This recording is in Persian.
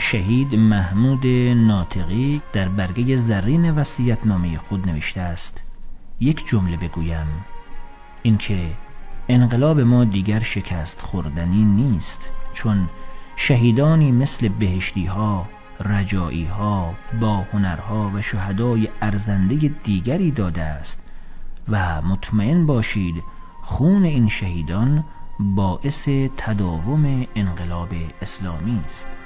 شهید محمود ناطقی در برگه زرین وصیت‌نامه خود نوشته است: یک جمله بگویم، اینکه انقلاب ما دیگر شکست خوردنی نیست، چون شهیدانی مثل بهشتی ها، رجایی ها، با هنرها و شهدای ارزنده دیگری داده است و مطمئن باشید خون این شهیدان باعث تداوم انقلاب اسلامی است.